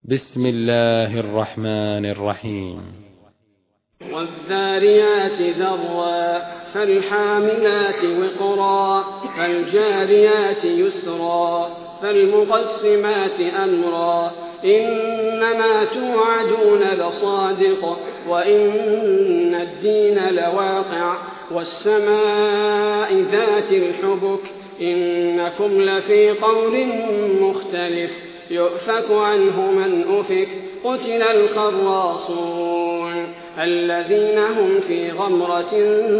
بسم الله الرحمن الرحيم. والذاريات ذروا فالحاملات وقرا فالجاريات يسرا فالمقسمات أمرا إنما توعدون لصادق وإن الدين لواقع والسماء ذات الحبك إنكم لفي قول مختلف يؤفك عنه من أفك قتل الخراصون الذين هم في غمرة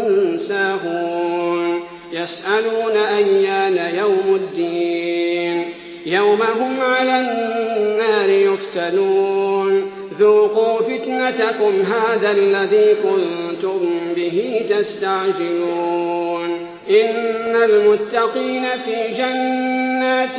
ساهون يسألون أيان يوم الدين يوم هم على النار يفتنون ذوقوا فتنتكم هذا الذي كنتم به تستعجلون إن المتقين في جنات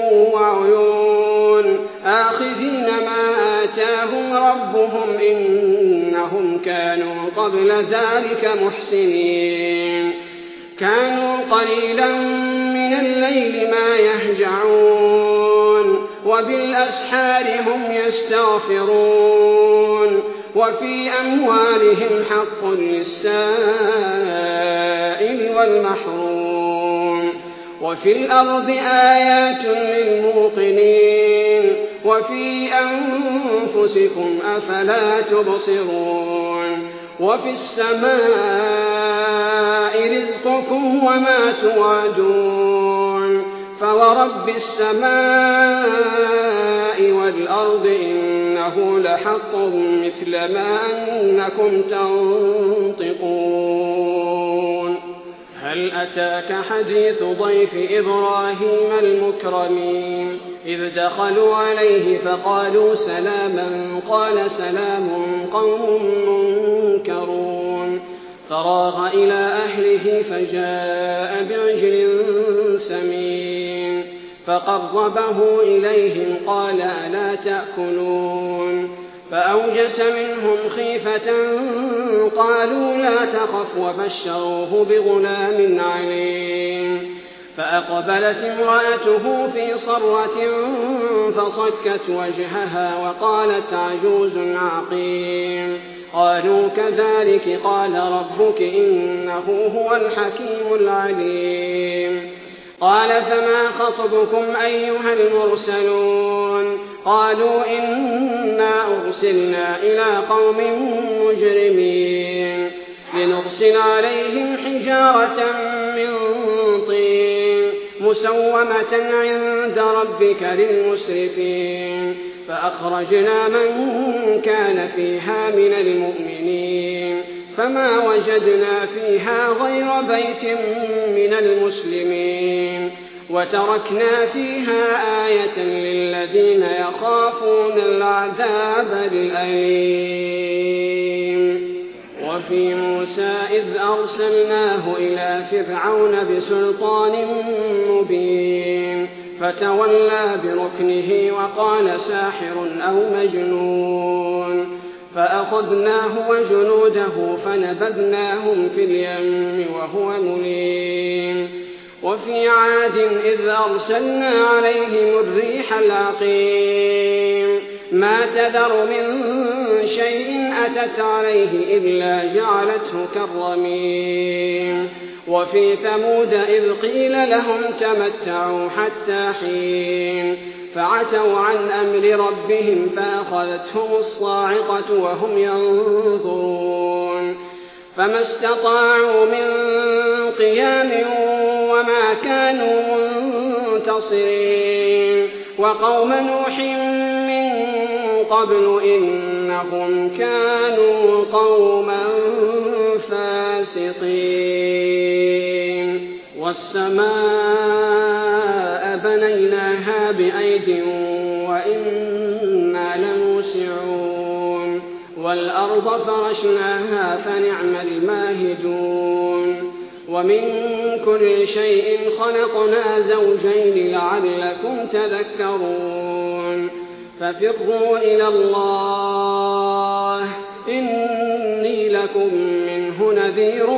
وعيون آخذين ما آتاهم ربهم إنهم كانوا قبل ذلك محسنين كانوا قليلا من الليل ما يهجعون وبالأسحار هم يستغفرون وفي أموالهم حق للسائل والمحروم وفي الأرض آيات للموقنين وفي أنفسكم أفلا تبصرون وفي السماء رزقكم وما توعدون فورب السماء والأرض إنه لحق مثل ما أنكم تنطقون هل أتاك حديث ضيف إبراهيم المكرمين إذ دخلوا عليه فقالوا سلاما قال سلام قوم منكرون فراغ إلى أهله فجاء بعجل سمين فقربه إليهم قال ألا تأكلون فأوجس منهم خيفة قالوا لا تخف وبشروه بغلام عليم فأقبلت امرأته في صرة فصكت وجهها وقالت عجوز عقيم قالوا كذلك قال ربك إنه هو الحكيم العليم قال فما خطبكم أيها المرسلون قالوا إنا أرسلنا إلى قوم مجرمين لنرسل عليهم حجارة من طين مسومة عند ربك للمسرفين فأخرجنا من كان فيها من المؤمنين فما وجدنا فيها غير بيت من المسلمين وتركنا فيها آية للذين يخافون العذاب الأليم وفي موسى إذ أرسلناه إلى فرعون بسلطان مبين فتولى بركنه وقال ساحر أو مجنون فأخذناه وجنوده فنبذناهم في اليم وهو مليم وفي عاد إذ أرسلنا عليهم الريح العقيم ما تذر من شيء أتت عليه إلا جعلته كالرميم وفي ثمود إذ قيل لهم تمتعوا حتى حين فعتوا عن أمر ربهم فأخذتهم الصاعقة وهم ينظرون فما استطاعوا من قيام وما كانوا منتصرين وقوم نوح من قبل إنهم كانوا قوما فاسقين والسماء بنيناها بأيد وإنا لموسعون والأرض فرشناها فنعم الماهدون ومن كل شيء خلقنا زوجين لعلكم تذكرون ففروا إلى الله إني لكم منه نذير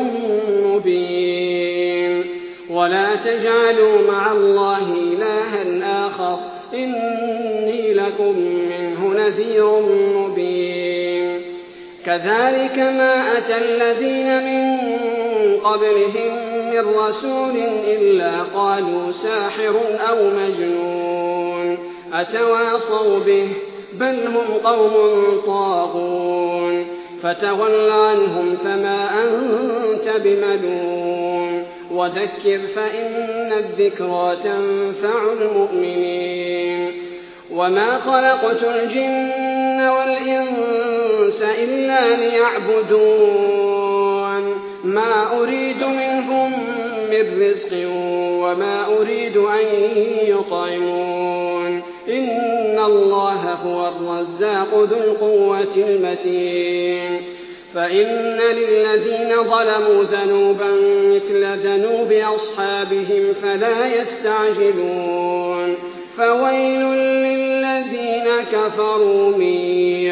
مبين ولا تجعلوا مع الله إلها آخر إني لكم منه نذير مبين كذلك ما أتى الذين من قبلهم من رسول إلا قالوا ساحر أو مجنون أتواصوا به بل هم قوم طاغون فتول عنهم فما أنت بملوم وذكر فإن الذكرى تنفع المؤمنين وما خلقت الجن والإنس إلا ليعبدون ما أريد منهم من رزق وما أريد أن يطعمون إن الله هو الرزاق ذو القوة المتين فإن للذين ظلموا ذنوبا مثل ذنوب أصحابهم فلا يستعجلون فويل للذين كفروا من